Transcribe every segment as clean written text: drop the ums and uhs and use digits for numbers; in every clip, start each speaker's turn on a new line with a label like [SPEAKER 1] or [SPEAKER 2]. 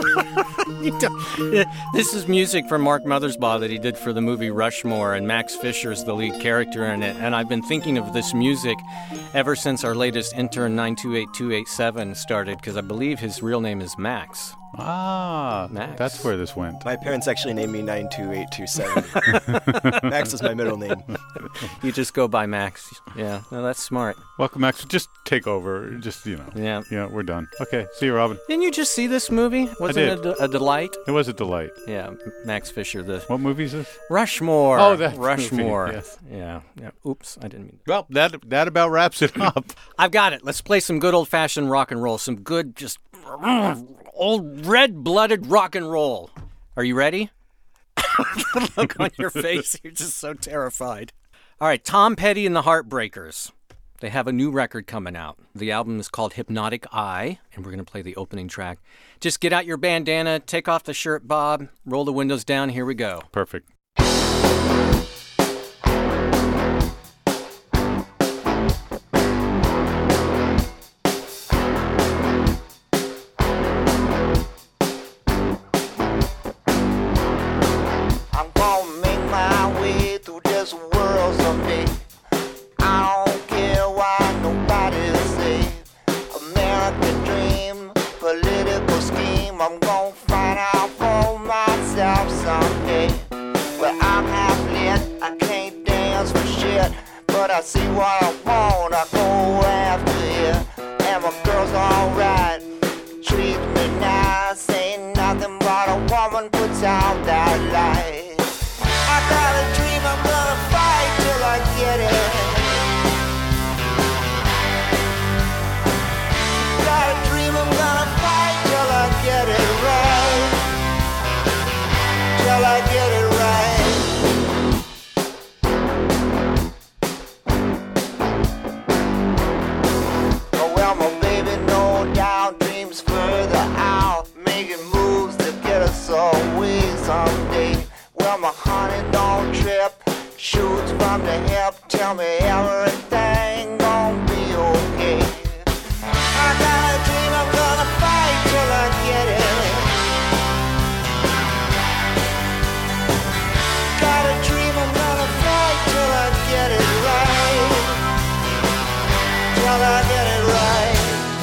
[SPEAKER 1] This is music from Mark Mothersbaugh that he did for the movie Rushmore, and Max Fisher is the lead character in it. And I've been thinking of this music ever since our latest intern 928287 started, because I believe his real name is Max.
[SPEAKER 2] Ah,
[SPEAKER 1] Max.
[SPEAKER 2] That's where this went.
[SPEAKER 3] My parents actually named me 92827. Max is my middle name.
[SPEAKER 1] You just go by Max. Yeah, no, that's smart.
[SPEAKER 2] Welcome, Max. Just take over. Just,
[SPEAKER 1] Yeah.
[SPEAKER 2] Yeah, we're done. Okay, see you, Robin.
[SPEAKER 1] Didn't you just see this movie? Wasn't it a delight?
[SPEAKER 2] It was a delight.
[SPEAKER 1] Yeah, Max Fisher.
[SPEAKER 2] What movie is this?
[SPEAKER 1] Rushmore.
[SPEAKER 2] Oh, that
[SPEAKER 1] Rushmore.
[SPEAKER 2] movie, yes.
[SPEAKER 1] Yeah. Oops, I didn't mean
[SPEAKER 2] Well, that about wraps it up.
[SPEAKER 1] I've got it. Let's play some good old-fashioned rock and roll. Some good, just old red-blooded rock and roll. Are you ready? The look on your face. You're just so terrified. All right, Tom Petty and the Heartbreakers. They have a new record coming out. The album is called Hypnotic Eye, and we're going to play the opening track. Just get out your bandana, take off the shirt, Bob, roll the windows down. Here we go.
[SPEAKER 2] Perfect.
[SPEAKER 4] I see what I want, I go after it. And my girl's alright, treat me nice. Ain't nothing but a woman puts out that light. I got a dream, I'm gonna fight till I get it. Got a dream, I'm gonna fight till I get it right. Till I get it right. Someday, well, my honey don't trip, shoots from the hip, tell me everything gon' be okay. I got a dream, I'm gonna fight till I get it. Got a dream, I'm gonna fight till I get it right. Till I get it right.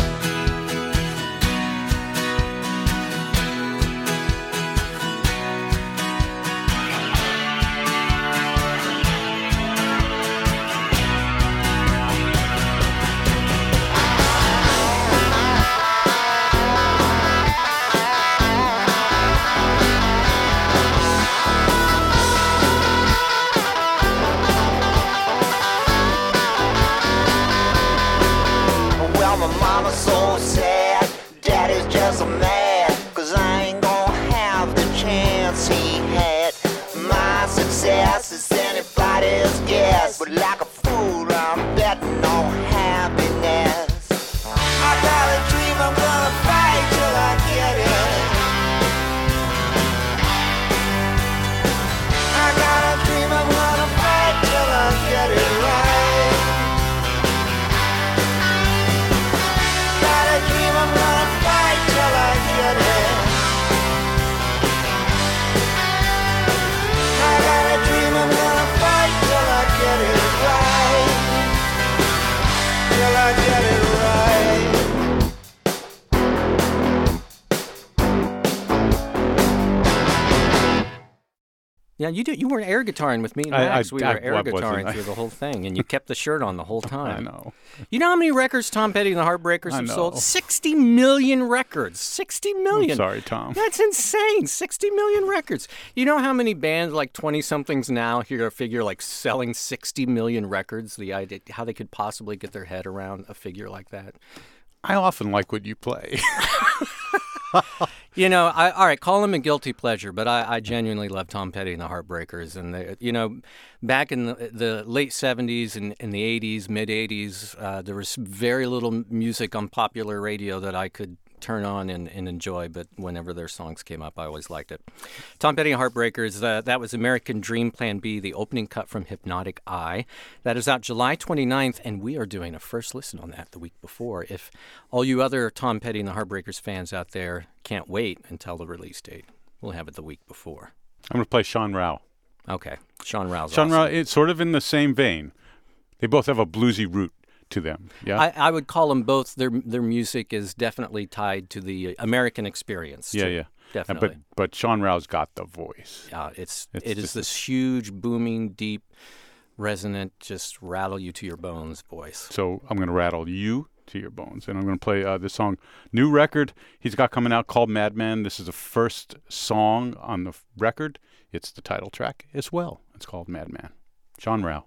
[SPEAKER 4] So sad, daddy's just a mad, 'cause I ain't gonna have the chance he had. My success is anybody's guess, but like a fool I'm betting on happiness. I got a dream, I'm gonna fight till I get it. I got a dream, I'm gonna fight till I get it right. I'm gonna fight till I get it. I got a dream, I'm gonna fight till I get it right. Till I get it right.
[SPEAKER 1] Yeah, you weren't air guitaring with me and Max. We were air guitaring
[SPEAKER 2] wasn't.
[SPEAKER 1] through the whole thing, and you kept the shirt on the whole time.
[SPEAKER 2] I know.
[SPEAKER 1] You know how many records Tom Petty and the Heartbreakers have sold? 60 million records. 60 million.
[SPEAKER 2] I'm sorry, Tom.
[SPEAKER 1] That's insane. 60 million records. You know how many bands, like 20-somethings now, here a figure like selling 60 million records? The idea, how they could possibly get their head around a figure like that.
[SPEAKER 2] I often like what you play.
[SPEAKER 1] You know, all right, call him a guilty pleasure, but I genuinely love Tom Petty and the Heartbreakers. And, back in the late 70s and in the 80s, mid-80s, there was very little music on popular radio that I could turn on and enjoy, but whenever their songs came up, I always liked it. Tom Petty and Heartbreakers, that was American Dream Plan B, the opening cut from Hypnotic Eye. That is out July 29th, and we are doing a first listen on that the week before. If all you other Tom Petty and the Heartbreakers fans out there can't wait until the release date, we'll have it the week before.
[SPEAKER 2] I'm going to play Sean Rao.
[SPEAKER 1] Okay, Sean Rao's
[SPEAKER 2] Sean
[SPEAKER 1] awesome.
[SPEAKER 2] Rao, it's sort of in the same vein. They both have a bluesy root to them. Yeah.
[SPEAKER 1] I would call them both. Their music is definitely tied to the American experience.
[SPEAKER 2] Yeah,
[SPEAKER 1] too.
[SPEAKER 2] yeah.
[SPEAKER 1] Definitely.
[SPEAKER 2] But Sean Rao's got the voice.
[SPEAKER 1] It is this huge, booming, deep, resonant, just rattle you to your bones voice.
[SPEAKER 2] So I'm going to rattle you to your bones, and I'm going to play this song, new record he's got coming out called Madman. This is the first song on the record. It's the title track as well. It's called Madman. Sean Rao.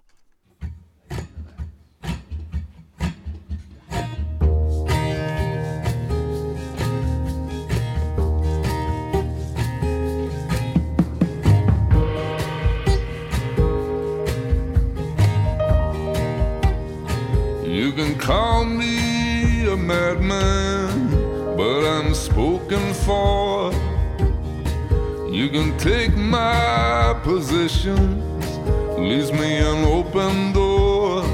[SPEAKER 5] You can call me a madman, but I'm spoken for. You can take my positions, leaves me an open door.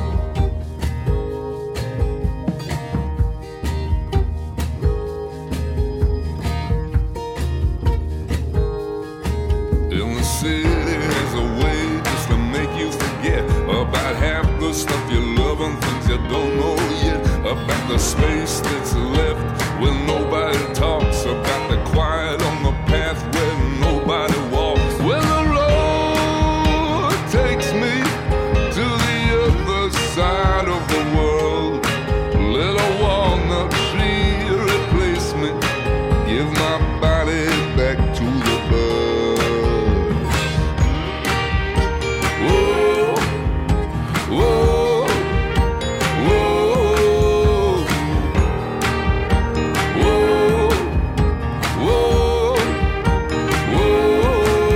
[SPEAKER 5] In the city there's a way just to make you forget about half the stuff you love and things you don't know yet, about the space that's left when nobody talks, about the quiet on the path where nobody walks. When the road takes me to the other side of the world, let a walnut tree replace me, give my body back to the birds. Whoa, whoa, whoa, whoa, whoa, whoa.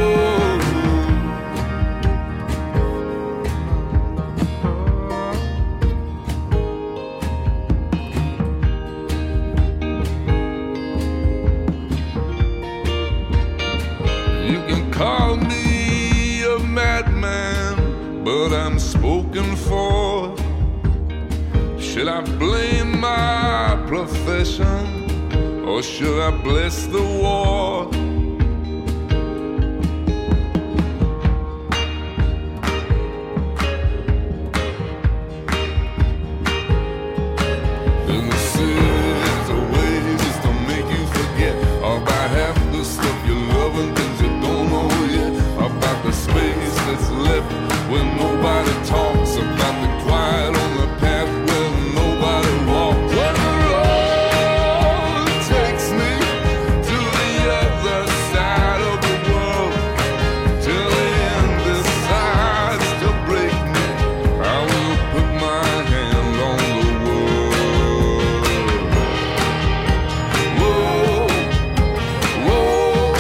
[SPEAKER 5] You can call me a madman, but I'm spoken for. Should I blame my profession, or should I bless the war? In the city, there's a way just to make you forget about half the stuff you love and things you don't know yet, about the space that's left when nobody talks, about the quiet on the path where nobody walks. When the road takes me to the other side of the world, till the end decides to break me, I will put my hand on the world. Whoa, whoa,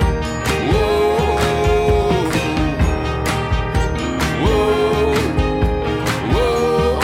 [SPEAKER 5] whoa, whoa,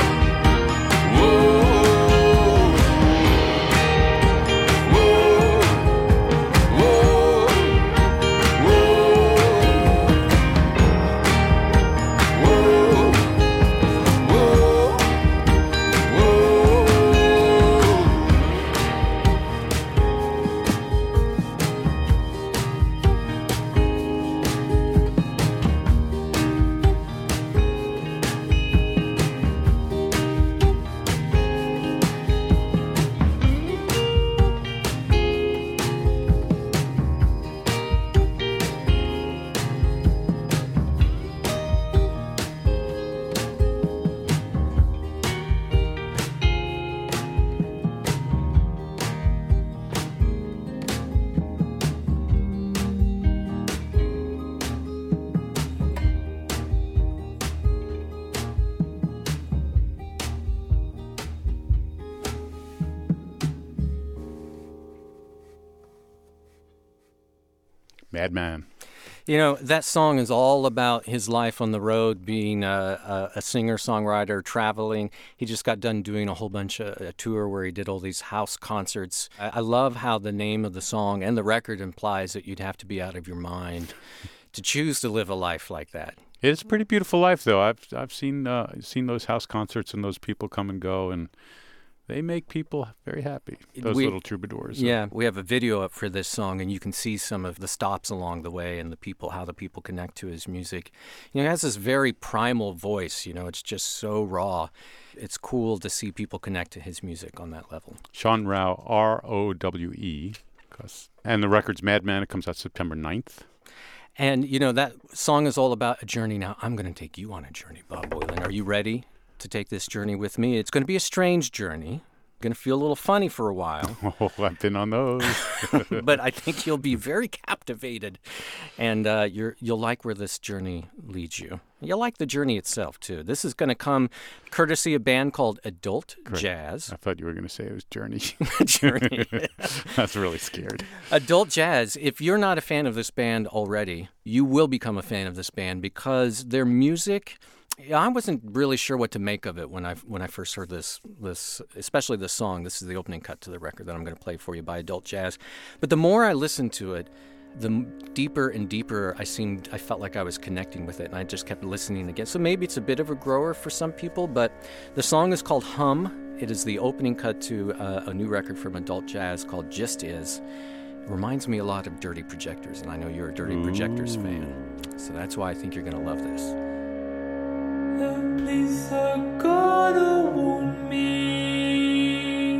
[SPEAKER 2] Madman.
[SPEAKER 1] You know, that song is all about his life on the road, being a singer-songwriter, traveling. He just got done doing a whole bunch of a tour where he did all these house concerts. I love how the name of the song and the record implies that you'd have to be out of your mind to choose to live a life like that.
[SPEAKER 2] It's a pretty beautiful life, though. I've seen those house concerts and those people come and go, and they make people very happy, those little troubadours.
[SPEAKER 1] Yeah, we have a video up for this song, and you can see some of the stops along the way and how the people connect to his music. You know, he has this very primal voice, you know, it's just so raw. It's cool to see people connect to his music on that level.
[SPEAKER 2] Sean Rowe, R-O-W-E, and the record's Madman. It comes out September 9th.
[SPEAKER 1] And, you know, that song is all about a journey. Now, I'm going to take you on a journey, Bob Boilen. Are you ready to take this journey with me? It's going to be a strange journey. Going to feel a little funny for a while.
[SPEAKER 2] Oh, I've been on those.
[SPEAKER 1] But I think you'll be very captivated, and you'll like where this journey leads you. You'll like the journey itself, too. This is going to come courtesy of a band called Adult Jazz.
[SPEAKER 2] I thought you were going to say it was Journey.
[SPEAKER 1] Journey.
[SPEAKER 2] I was really scared.
[SPEAKER 1] Adult Jazz, if you're not a fan of this band already, you will become a fan of this band because their music... I wasn't really sure what to make of it when I first heard this, especially this song. This is the opening cut to the record that I'm going to play for you by Adult Jazz. But the more I listened to it, the deeper and deeper I felt like I was connecting with it, and I just kept listening again. So maybe it's a bit of a grower for some people, but the song is called Hum. It is the opening cut to a new record from Adult Jazz called Just Is. It reminds me a lot of Dirty Projectors, and I know you're a Dirty Projectors fan. So that's why I think you're going to love this.
[SPEAKER 6] The place I gotta want me,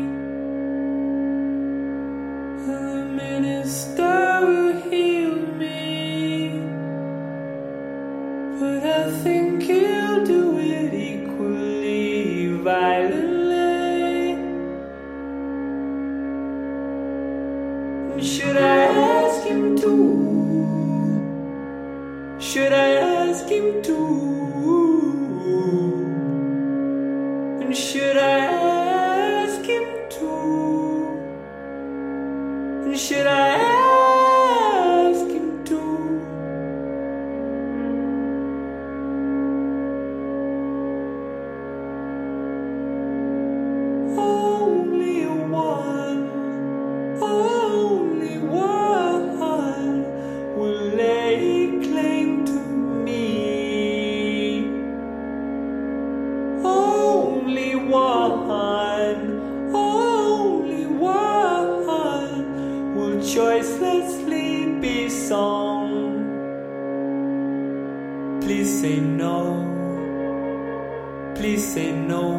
[SPEAKER 6] the minister will heal me, but I think he'll do it equally violently. Should I ask him to? Should I ask him to? And should I ask him to? And should I ask him to? Only one will lay claim to me. Only one will choicelessly be sung. Please say no, please say no.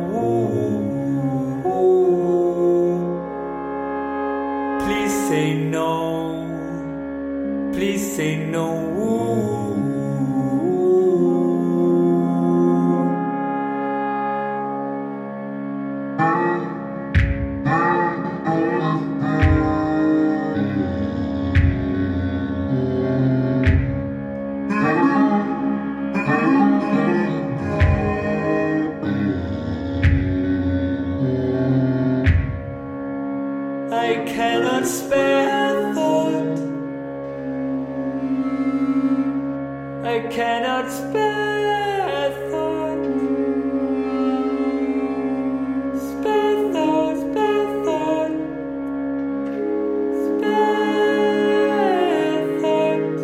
[SPEAKER 6] Please say no, please say no. I cannot spare thought. I cannot spare thought. Spare thought, spare thought. Spare thought.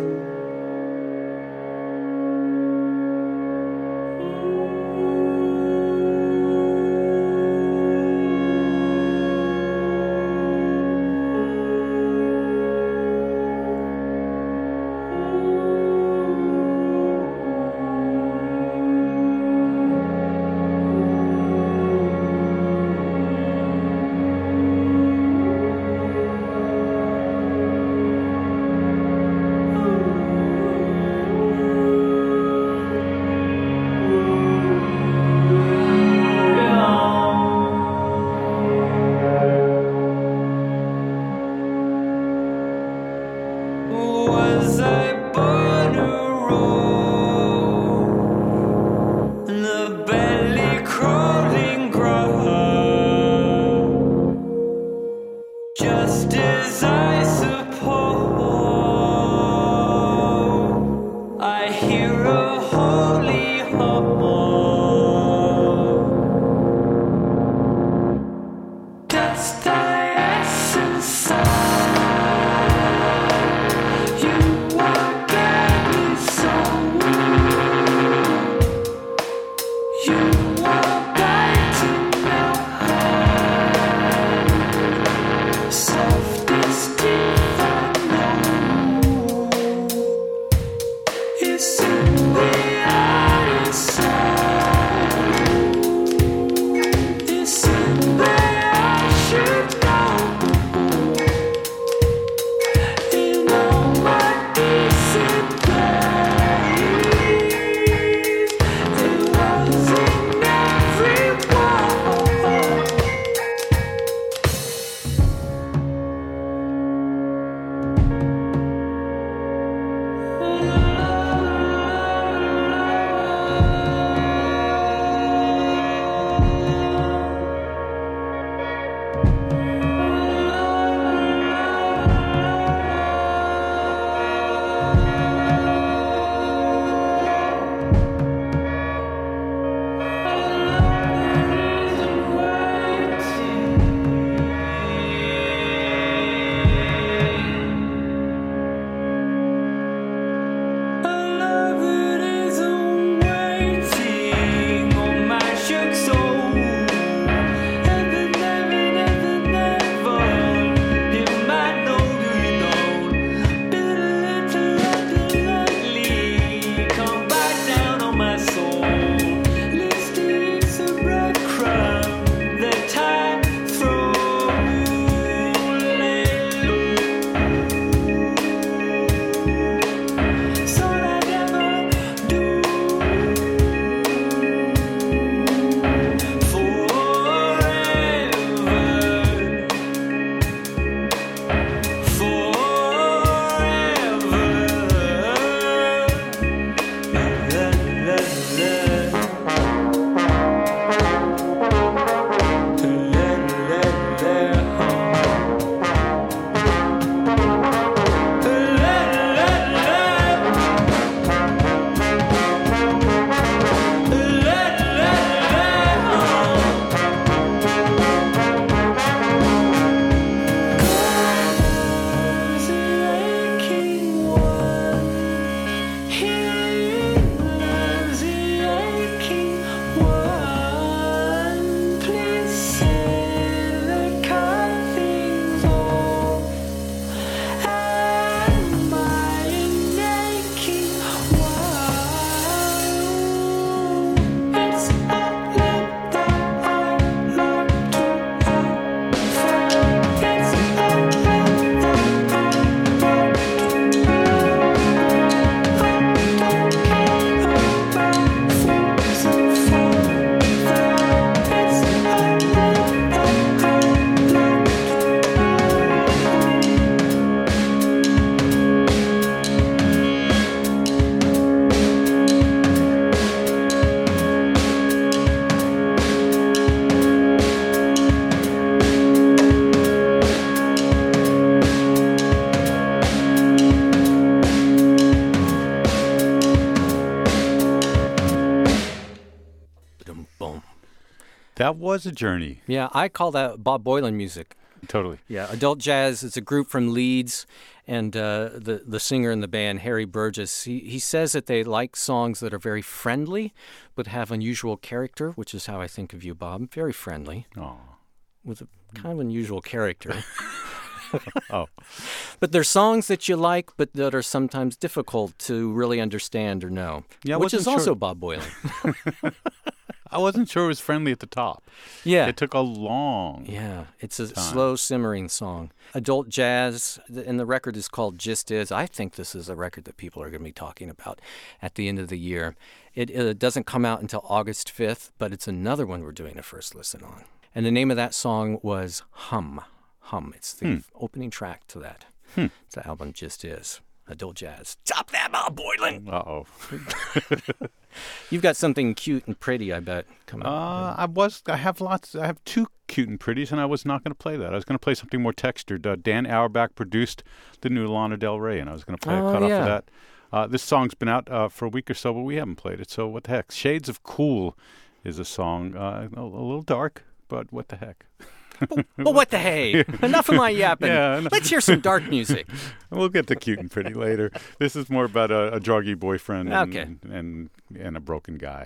[SPEAKER 2] That was a journey.
[SPEAKER 1] Yeah, I call that Bob Boilen music.
[SPEAKER 2] Totally.
[SPEAKER 1] Yeah, Adult Jazz is a group from Leeds, and the singer in the band, Harry Burgess, he says that they like songs that are very friendly but have unusual character, which is how I think of you, Bob. Very friendly,
[SPEAKER 2] Oh.
[SPEAKER 1] with a kind of unusual character.
[SPEAKER 2] Oh.
[SPEAKER 1] But they're songs that you like, but that are sometimes difficult to really understand or know,
[SPEAKER 2] Yeah, I
[SPEAKER 1] which is
[SPEAKER 2] wasn't
[SPEAKER 1] also
[SPEAKER 2] sure.
[SPEAKER 1] Bob Boilen.
[SPEAKER 2] I wasn't sure it was friendly at the top.
[SPEAKER 1] Yeah.
[SPEAKER 2] It took a long.
[SPEAKER 1] Yeah, it's a slow simmering song. Adult Jazz, and the record is called Just Is. I think this is a record that people are going to be talking about at the end of the year. It doesn't come out until August 5th, but it's another one we're doing a first listen on. And the name of that song was Hum. Hum. It's the opening track to that. It's the album Just Is. Adult Jazz. Stop that, Bob Boilen!
[SPEAKER 2] Uh-oh.
[SPEAKER 1] You've got something cute and pretty, I bet, coming up.
[SPEAKER 2] I have two cute and pretties, and I was not going to play that. I was going to play something more textured. Dan Auerbach produced the new Lana Del Rey, and I was going to play a cut off
[SPEAKER 1] yeah.
[SPEAKER 2] of that. This song's been out for a week or so, but we haven't played it, so what the heck. Shades of Cool is a song, a little dark, but what the heck.
[SPEAKER 1] But what the hey? Enough of my yapping.
[SPEAKER 2] Yeah, no.
[SPEAKER 1] Let's hear some dark music.
[SPEAKER 2] We'll get to cute and pretty later. This is more about a druggy boyfriend
[SPEAKER 1] Okay.
[SPEAKER 2] and a broken guy.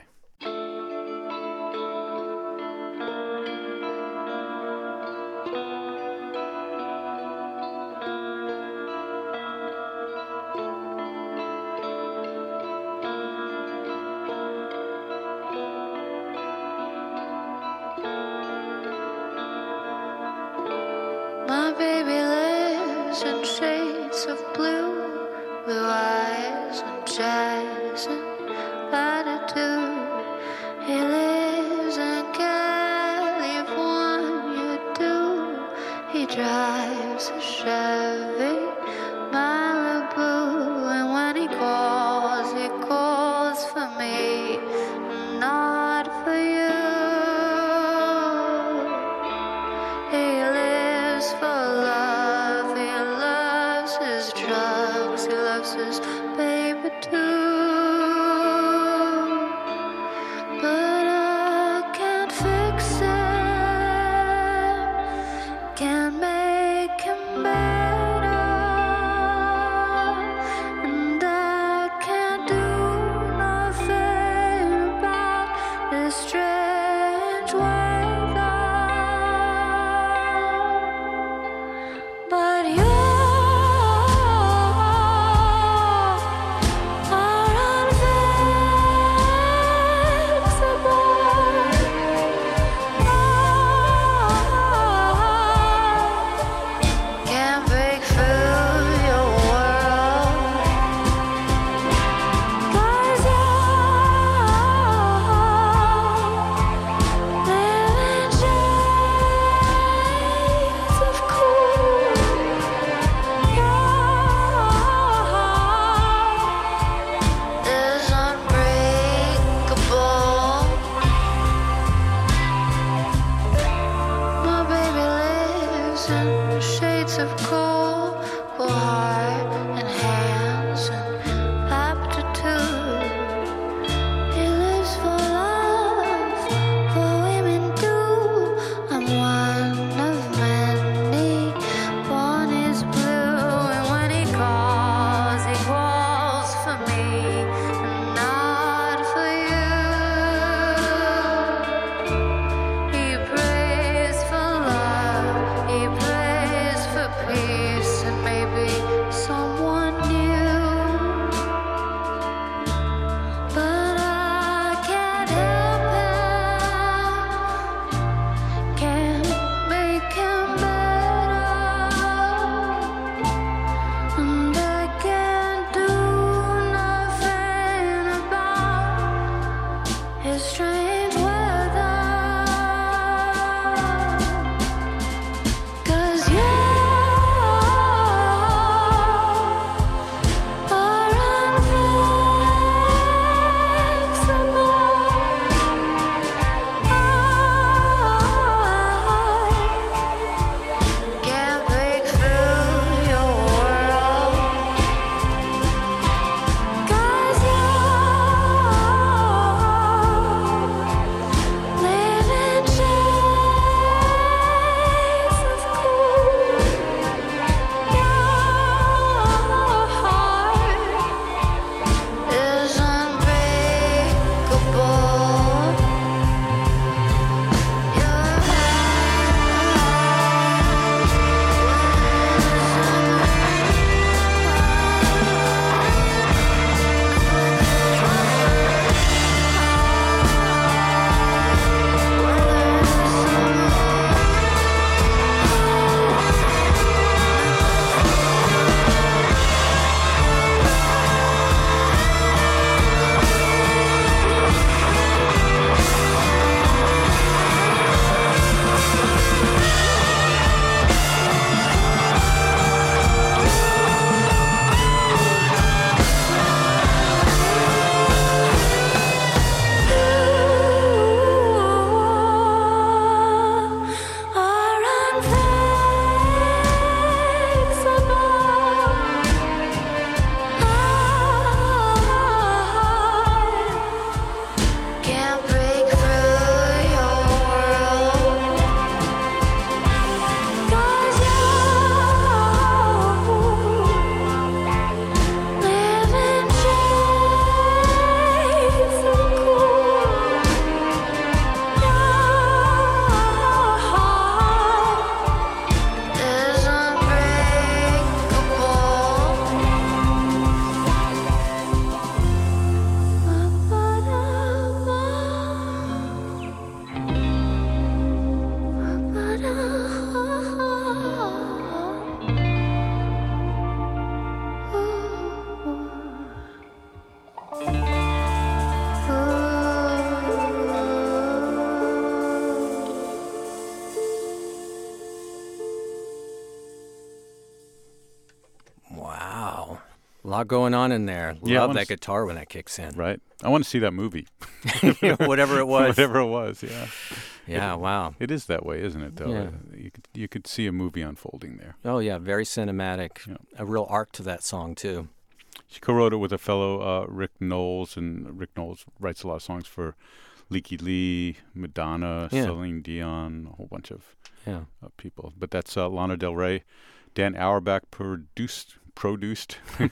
[SPEAKER 7] My baby lives in shades of blue, blue eyes and jazz and latitude. He lives in California too. He drives a Chevy Malibu, and when he calls for me, not for you. He lives for love, he loves his drugs, he loves his baby too. But I can't fix it, can't make him better, and I can't do nothing about this strange weather. But
[SPEAKER 1] A lot going on in there.
[SPEAKER 2] Yeah, I
[SPEAKER 1] Love
[SPEAKER 2] wanna
[SPEAKER 1] that guitar when that kicks in.
[SPEAKER 2] Right? I want to see that movie.
[SPEAKER 1] Whatever it was.
[SPEAKER 2] Whatever it was, yeah.
[SPEAKER 1] Yeah, wow.
[SPEAKER 2] It is that way, isn't it, though?
[SPEAKER 1] Yeah.
[SPEAKER 2] You could see a movie unfolding there.
[SPEAKER 1] Oh, yeah, very cinematic.
[SPEAKER 2] Yeah.
[SPEAKER 1] A real arc to that song, too.
[SPEAKER 2] She co-wrote it with a fellow, Rick Knowles, and Rick Knowles writes a lot of songs for Leaky Lee, Madonna,
[SPEAKER 1] Yeah.
[SPEAKER 2] Celine Dion, a whole bunch of
[SPEAKER 1] Yeah.
[SPEAKER 2] people. But that's Lana Del Rey. Dan Auerbach produced.
[SPEAKER 1] Produce.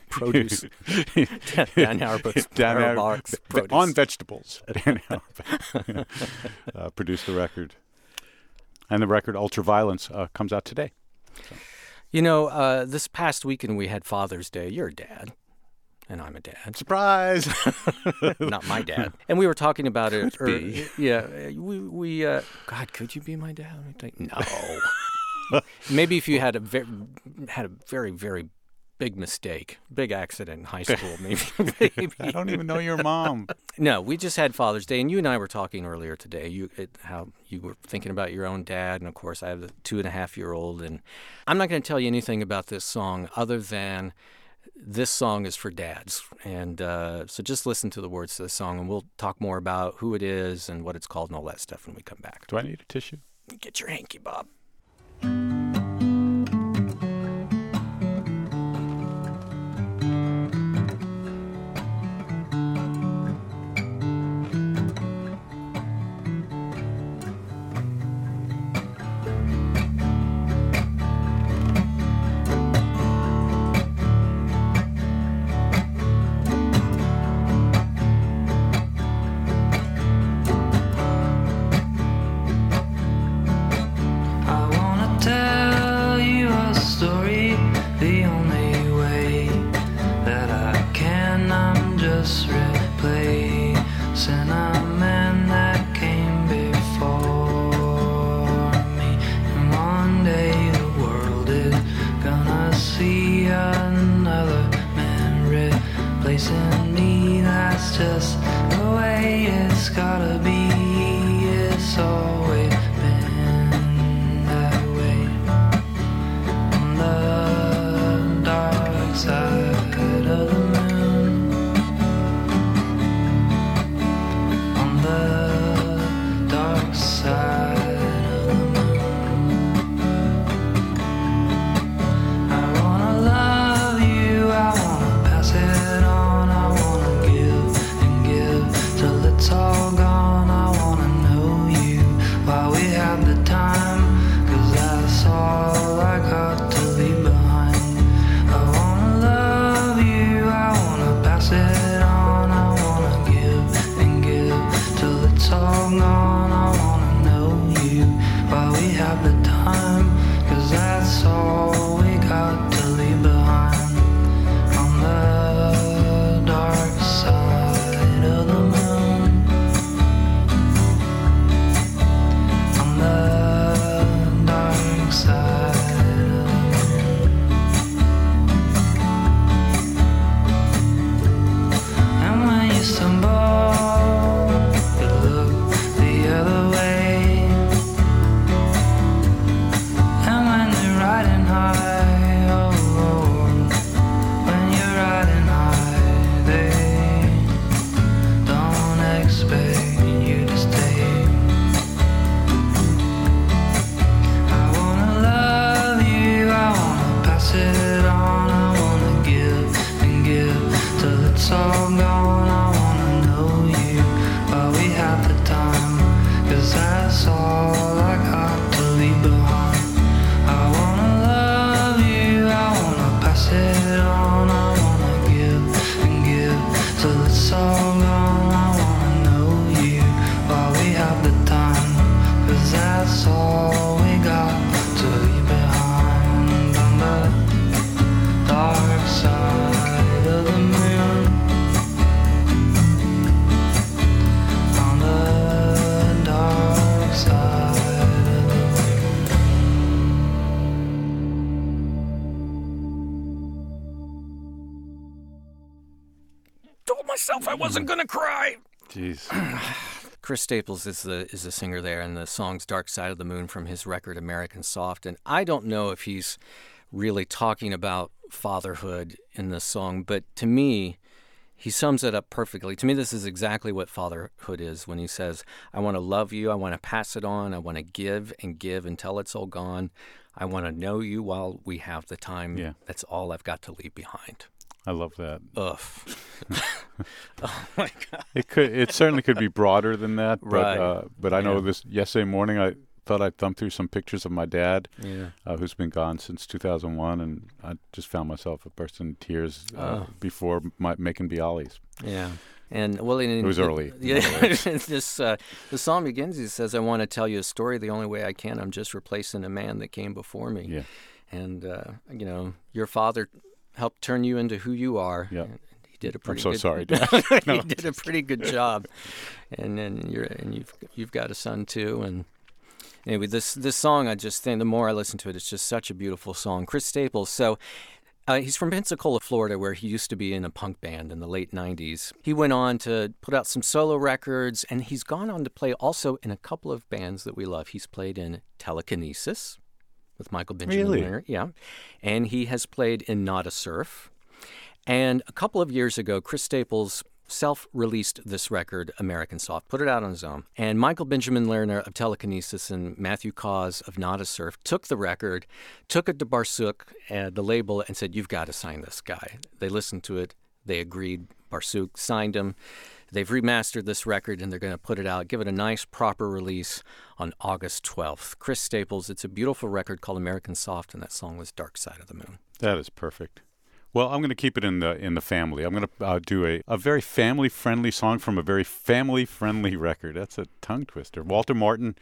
[SPEAKER 1] Dan Auerbach's
[SPEAKER 2] Dan
[SPEAKER 1] Auerbach's produce.
[SPEAKER 2] on vegetables. Dan Auerbach produced the record. And the record Ultraviolence comes out today.
[SPEAKER 1] You know, this past weekend we had Father's Day. You're a dad, and I'm a dad.
[SPEAKER 2] Surprise!
[SPEAKER 1] Not my dad. And we were talking about it.
[SPEAKER 2] Could be.
[SPEAKER 1] Yeah, we God, could you be my dad? No. Maybe if you had a very, very big mistake, big accident in high school, maybe.
[SPEAKER 2] I don't even know your mom.
[SPEAKER 1] No, we just had Father's Day, and you and I were talking earlier today. How you were thinking about your own dad, and of course, I have a 2.5-year-old, and I'm not going to tell you anything about this song other than this song is for dads, and so just listen to the words to the song, and we'll talk more about who it is and what it's called and all that stuff when we come back.
[SPEAKER 2] Do I need a tissue?
[SPEAKER 1] Get your hanky, Bob.
[SPEAKER 6] I wanna tell you a story the only way that I can. I'm just replacing a man that came before me. And one day the world is gonna see another man replacing me. That's just the way it's gotta be. It's always been that way. On the dark side of the moon, on the dark side of the moon, I wanna love you, I wanna pass it on, I wanna give and give till it's all gone. I wanna know you while we have the time, 'cause that's all I got to leave behind. I wanna love you, I wanna pass it on, I wanna give and give till it's all gone. I wanna know you while we have the time, 'cause that's all we got to leave behind. On the dark side of the moon, on the dark side of the moon. And when you stumble, you look the other way. And when you're riding high, oh Lord, when you're riding high, they don't expect you to stay. I wanna love you, I wanna pass it on, I wanna give and give till it's all gone. I wanna know you while we have the time, 'cause that's all I got to leave behind. I wanna love you, I wanna pass it on, I wanna give and give till it's all gone. I wanna know you while we have the time, 'cause that's all we got to leave behind. On the dark side of the moon, on the dark side of the
[SPEAKER 1] Told myself I wasn't gonna cry.
[SPEAKER 2] Jeez.
[SPEAKER 1] Chris Staples is the singer there, and the song's "Dark Side of the Moon" from his record "American Soft." And I don't know if he's really talking about fatherhood in this song. But to me, he sums it up perfectly. To me, this is exactly what fatherhood is when he says, I want to love you, I want to pass it on, I want to give and give until it's all gone. I want to know you while we have the time.
[SPEAKER 2] Yeah.
[SPEAKER 1] That's all I've got to leave behind.
[SPEAKER 2] I love that.
[SPEAKER 1] Ugh. Oh, my God.
[SPEAKER 2] It certainly could be broader than that,
[SPEAKER 1] Right.
[SPEAKER 2] but I know
[SPEAKER 1] Yeah.
[SPEAKER 2] this yesterday morning I thought I'd thumb through some pictures of my dad,
[SPEAKER 1] Yeah.
[SPEAKER 2] who's been gone since 2001, and I just found myself a burst in tears before making Bialys.
[SPEAKER 1] Yeah. And well,
[SPEAKER 2] It was early.
[SPEAKER 1] Yeah, the song begins. He says, "I want to tell you a story the only way I can. I'm just replacing a man that came before me."
[SPEAKER 2] Yeah.
[SPEAKER 1] And your father helped turn you into who you are.
[SPEAKER 2] Yeah.
[SPEAKER 1] And he did a pretty.
[SPEAKER 2] so
[SPEAKER 1] good,
[SPEAKER 2] sorry, Dad.
[SPEAKER 1] He did a pretty good job. And you've got a son too. And anyway, this song, I just think the more I listen to it, it's just such a beautiful song. Chris Staples. So. He's from Pensacola, Florida, where he used to be in a punk band in the late 90s. He went on to put out some solo records, and he's gone on to play also in a couple of bands that we love. He's played in Telekinesis with Michael Benjamin
[SPEAKER 2] Really?
[SPEAKER 1] Lerner, yeah. And he has played in Not a Surf. And a couple of years ago, Chris Staples self-released this record, American Soft, put it out on his own. And Michael Benjamin Lerner of Telekinesis and Matthew Cause of Not a Surf took the record, took it to Barsuk, the label, and said, you've got to sign this guy. They listened to it. They agreed. Barsuk signed him. They've remastered this record, and they're going to put it out, give it a nice, proper release on August 12th. Chris Staples, it's a beautiful record called American Soft, and that song was Dark Side of the Moon.
[SPEAKER 2] That is perfect. Well, I'm going to keep it in the family. I'm going to do a very family-friendly song from a very family-friendly record. That's a tongue twister. Walt Martin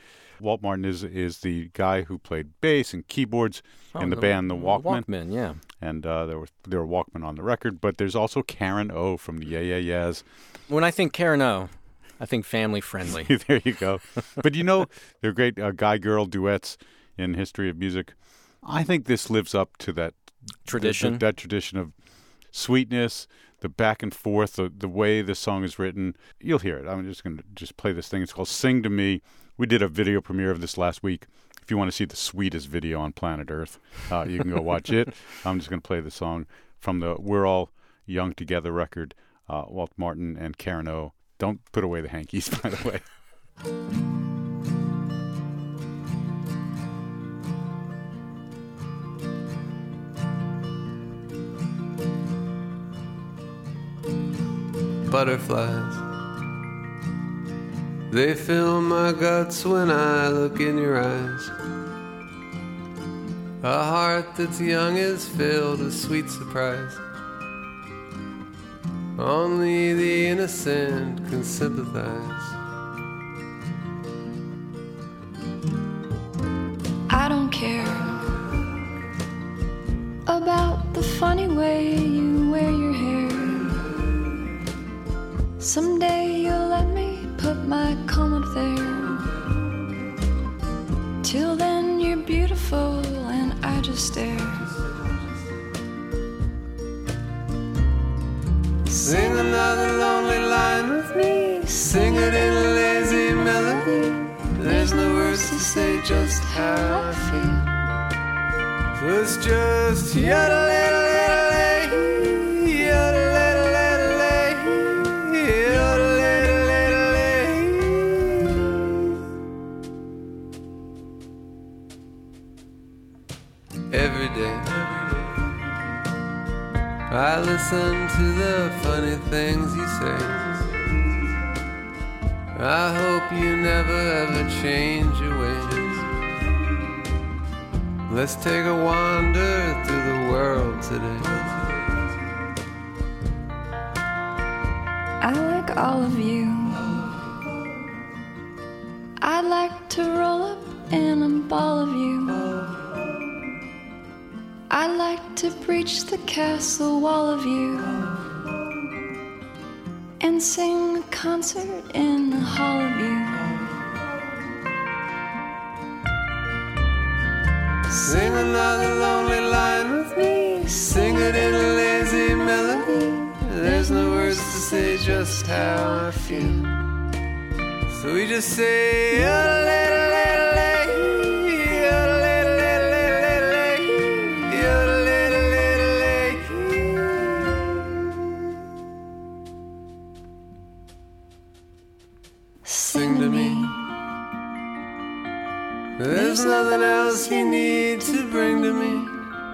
[SPEAKER 2] is the guy who played bass and keyboards in the band The Walkmen.
[SPEAKER 1] Walkmen, yeah.
[SPEAKER 2] And there were Walkmen on the record, but there's also Karen O from the Yeah Yeah Yeahs.
[SPEAKER 1] When I think Karen O, I think family-friendly.
[SPEAKER 2] There you go. But they're great guy-girl duets in history of music. I think this lives up to that
[SPEAKER 1] Tradition.
[SPEAKER 2] That tradition of sweetness, the back and forth, the way the song is written. You'll hear it. I'm just going to play this thing. It's called Sing to Me. We did a video premiere of this last week. If you want to see the sweetest video on planet Earth, you can go watch it. I'm just going to play the song from the We're All Young Together record, Walt Martin and Karen O. Don't put away the hankies, by the way.
[SPEAKER 8] Butterflies, they fill my guts when I look in your eyes. A heart that's young is filled with sweet surprise. Only the innocent can sympathize.
[SPEAKER 7] I don't care about the funny way you wear your hair. Someday you'll let me put my comb up there. Till then you're beautiful and I just stare.
[SPEAKER 8] Sing another lonely line with me. Sing it in a lazy melody. There's no words to say just how I feel. So it's just yodel-yodel-yodel-lay, yodel-yodel-yodel-lay, yodel-yodel-yodel-lay. Every day I listen to the funny things you say. I hope you never ever change your ways. Let's take a wander through the world today.
[SPEAKER 7] I like all of you. I'd like to roll up in a ball of you. I'd like to breach the castle wall of you and sing a concert in the hall of you.
[SPEAKER 8] Sing another lonely line with me. Sing it in a lazy melody. There's no words to say just how I feel. So we just say yodel-yodel-yodel-lay, yodel-yodel-yodel-lay, yodel-yodel-yodel-lay. sing to me. There's nothing else you need to bring to me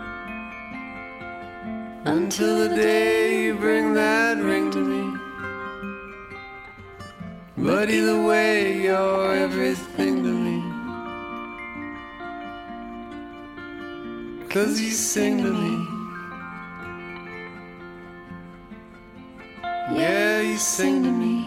[SPEAKER 8] until the day you bring that ring to me. But either way, you're everything to me. 'Cause you sing to me. Yeah, you sing to me.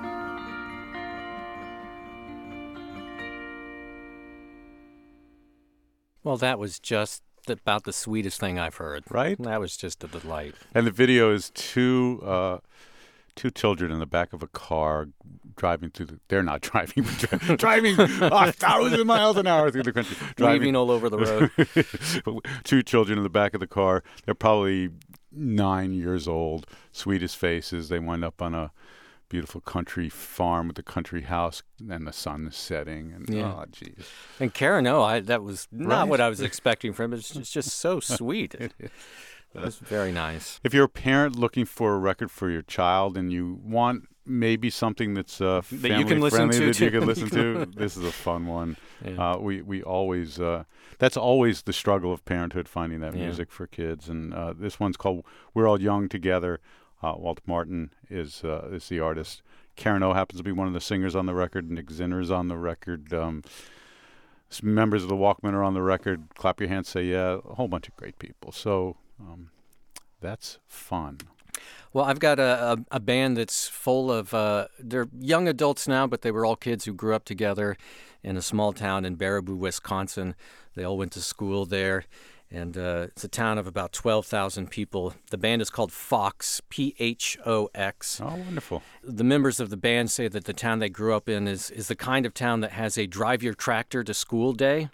[SPEAKER 1] Well, that was just about the sweetest thing I've heard.
[SPEAKER 2] Right?
[SPEAKER 1] That was just a delight.
[SPEAKER 2] And the video is two children in the back of a car driving through the... They're not driving, but driving 1,000 miles an hour through the country.
[SPEAKER 1] Weaving all over the road.
[SPEAKER 2] Two children in the back of the car. They're probably 9 years old. Sweetest faces. They wind up on a beautiful country farm with a country house, and the sun is setting. And
[SPEAKER 1] Yeah.
[SPEAKER 2] oh, geez.
[SPEAKER 1] And Karen, that was not
[SPEAKER 2] Right.
[SPEAKER 1] what I was expecting from him. It's just so sweet. It was very nice.
[SPEAKER 2] If you're a parent looking for a record for your child and you want maybe something that's family
[SPEAKER 1] can listen
[SPEAKER 2] friendly
[SPEAKER 1] to,
[SPEAKER 2] that you
[SPEAKER 1] too.
[SPEAKER 2] can listen to, this is a fun one.
[SPEAKER 1] Yeah.
[SPEAKER 2] We always that's always the struggle of parenthood, finding that
[SPEAKER 1] Yeah.
[SPEAKER 2] music for kids. And this one's called "We're All Young Together." Walt Martin is the artist. Karen O happens to be one of the singers on the record. Nick Zinner's on the record. Some members of the Walkmen are on the record. Clap your hands, say yeah. A whole bunch of great people. So that's fun.
[SPEAKER 1] Well, I've got a band that's full of, they're young adults now, but they were all kids who grew up together in a small town in Baraboo, Wisconsin. They all went to school there, and it's a town of about 12,000 people. The band is called Phox, P-H-O-X.
[SPEAKER 2] Oh, wonderful.
[SPEAKER 1] The members of the band say that the town they grew up in is the kind of town that has a drive your tractor to school day.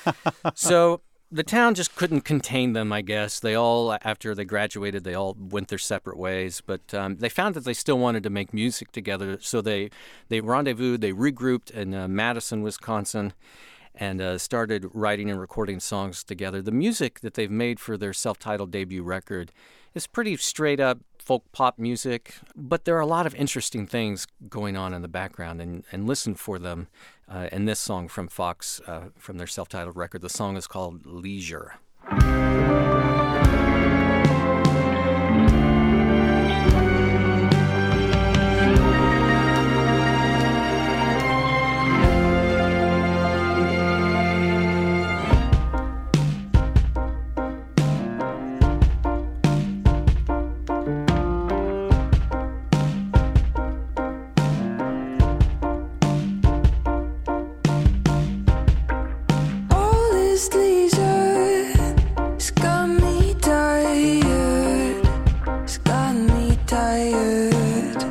[SPEAKER 1] So the town just couldn't contain them, I guess. They all, after they graduated, they all went their separate ways. But they found that they still wanted to make music together, so they rendezvoused, they regrouped in Madison, Wisconsin, and started writing and recording songs together. The music that they've made for their self-titled debut record is pretty straight-up folk pop music, but there are a lot of interesting things going on in the background, and listen for them in this song from Phox, from their self-titled record. The song is called Leisure.
[SPEAKER 9] All this leisure has got me tired. It's got me tired.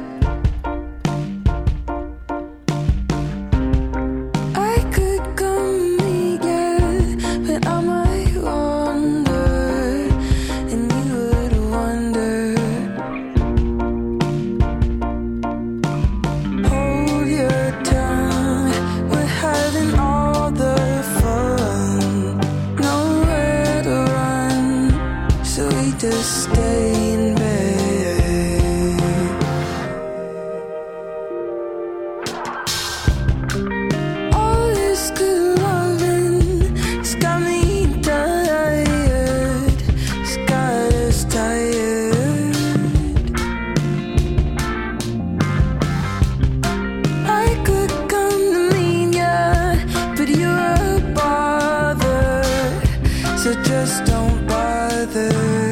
[SPEAKER 9] I could come meet you, but I might wander, and you would wonder. Hold your tongue. We're having all the fun. Nowhere to run, so we just stay in bed. All this good loving has got me tired. It's got us tired. I could come to meet ya, but you're a bother, so just don't bother.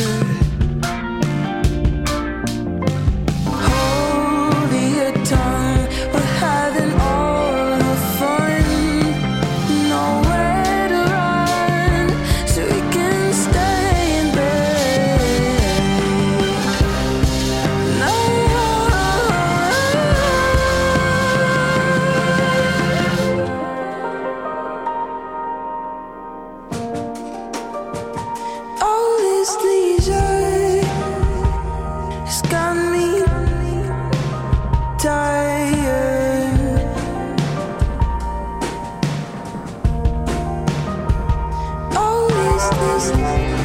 [SPEAKER 9] Hold your tongue, we're having all the fun. Nowhere to run, so we can stay in bed. All this leisure has got me tired. All this leisure.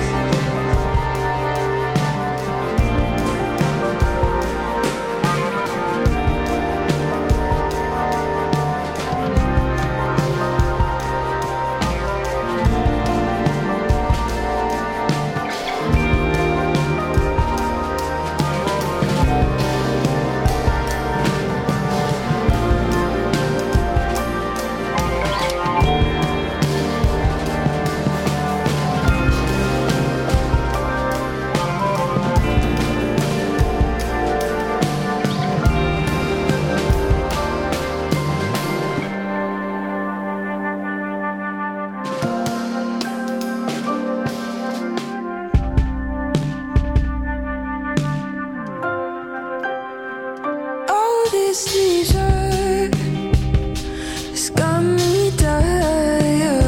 [SPEAKER 9] this leisure has got me tired.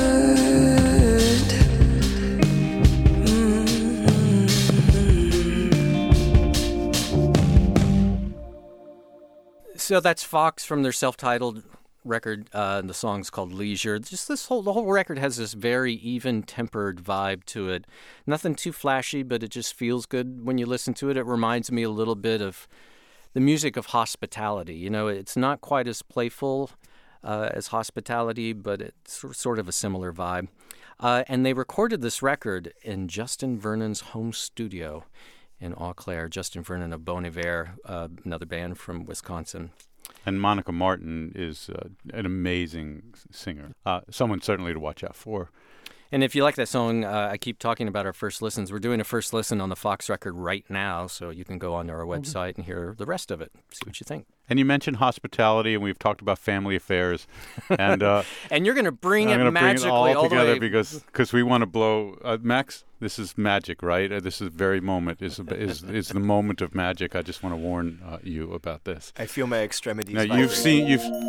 [SPEAKER 1] So that's Fox from their self-titled record. The song's called Leisure. Just the whole record has this very even-tempered vibe to it. Nothing too flashy, but it just feels good when you listen to it. It reminds me a little bit of the music of Hospitality. You know, it's not quite as playful as Hospitality, but it's sort of a similar vibe. And they recorded this record in Justin Vernon's home studio in Eau Claire. Justin Vernon of Bon Iver, another band from Wisconsin.
[SPEAKER 2] And Monica Martin is an amazing singer. Someone certainly to watch out for.
[SPEAKER 1] And if you like that song, I keep talking about our first listens. We're doing a first listen on the Fox record right now, so you can go onto our website and hear the rest of it. See what you think.
[SPEAKER 2] And you mentioned Hospitality, and we've talked about family affairs. And
[SPEAKER 1] and you're going to bring it
[SPEAKER 2] I'm gonna
[SPEAKER 1] magically
[SPEAKER 2] bring it all together
[SPEAKER 1] the way.
[SPEAKER 2] because we want to blow Max. This is magic, right? This is the very moment is the moment of magic. I just want to warn you about this.
[SPEAKER 3] I feel my extremities.
[SPEAKER 2] Now
[SPEAKER 3] vibrating.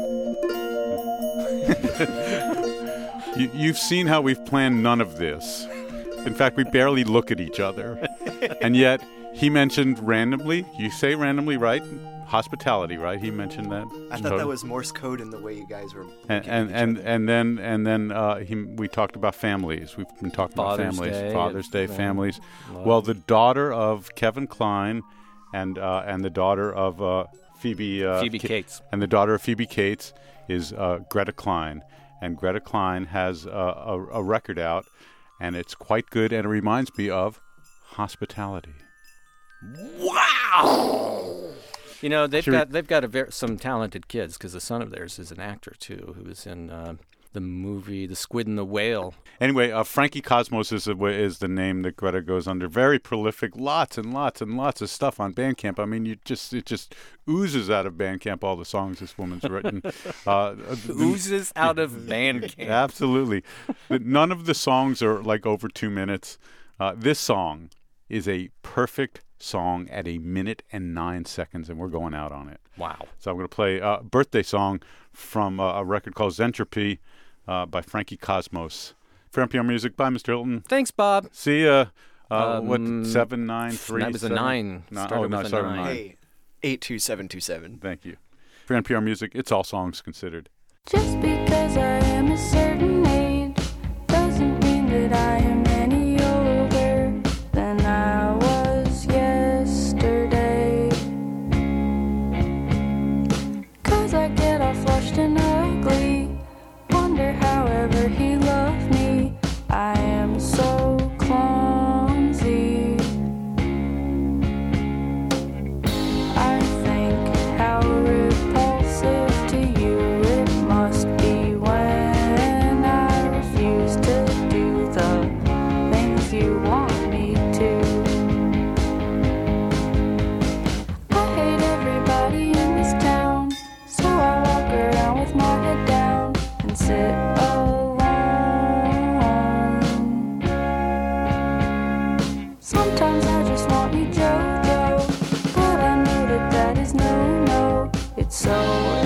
[SPEAKER 2] You've seen how we've planned none of this. In fact, we barely look at each other, and yet he mentioned randomly. You say randomly, right? Hospitality, right? He mentioned that.
[SPEAKER 3] I thought that was Morse code in the way you guys were.
[SPEAKER 2] And then we talked about families. We've been talking about families, Father's Day, families.
[SPEAKER 1] Love.
[SPEAKER 2] Well, the daughter of Kevin Kline, and the daughter of Phoebe
[SPEAKER 1] Cates,
[SPEAKER 2] and the daughter of Phoebe Cates is Greta Kline, and Greta Kline has a record out, and it's quite good, and it reminds me of Hospitality.
[SPEAKER 1] Wow. You know, they've got some talented kids, because the son of theirs is an actor too, who was in the movie The Squid and the Whale.
[SPEAKER 2] Anyway, Frankie Cosmos is the name that Greta goes under. Very prolific, lots and lots and lots of stuff on Bandcamp. I mean, it just oozes out of Bandcamp all the songs this woman's written.
[SPEAKER 1] Oozes out of Bandcamp.
[SPEAKER 2] Absolutely. None of the songs are like over 2 minutes. This song is a perfect song at 1 minute and 9 seconds, and we're going out on it.
[SPEAKER 1] Wow.
[SPEAKER 2] So I'm going to play a birthday song from a record called Zentropy by Frankie Cosmos. For NPR Music, by Mr. Hilton.
[SPEAKER 1] Thanks, Bob.
[SPEAKER 2] See ya. 793?
[SPEAKER 1] That was a 9.
[SPEAKER 2] Started with a 9.
[SPEAKER 3] Hey, 82727.
[SPEAKER 2] Thank you. For NPR Music, it's all songs considered.
[SPEAKER 9] Just because I am a certain age doesn't mean that I am any older than I was yesterday. 'Cause I get all flushed and ugly, wonder how ever he loved me. I am so clumsy. I think how repulsive to you it must be when I refuse to do the things you want me to. I hate everybody in this town, so I walk around with my head down and sit alone. Sometimes I just want me JoJo, but I know that is no. It's so